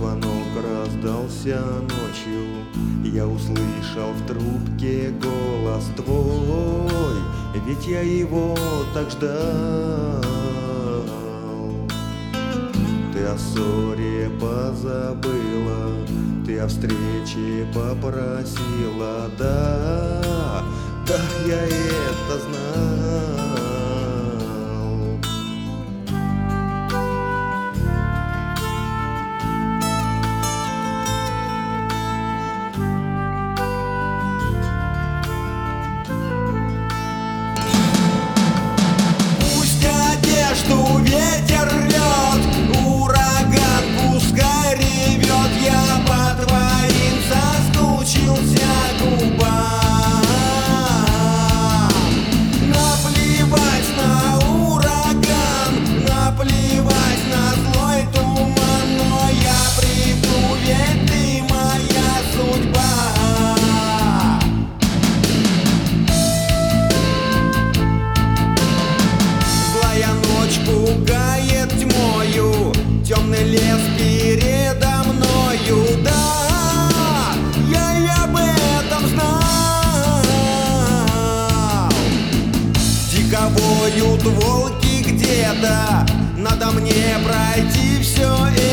звонок раздался ночью, я услышал в трубке голос твой, ведь я его так ждал. Ты о ссоре позабыла, ты о встрече попросила, да, да, я это знал. Что ветер рвет, ураган пускай ревет, я по твоим соскучился губам. Наплевать на ураган, наплевать на злой туман, но я приду, ведь ты моя судьба. Пугает тьмою, темный лес передо мною, да, я об этом знал. Дико воют волки где-то, надо мне пройти все это.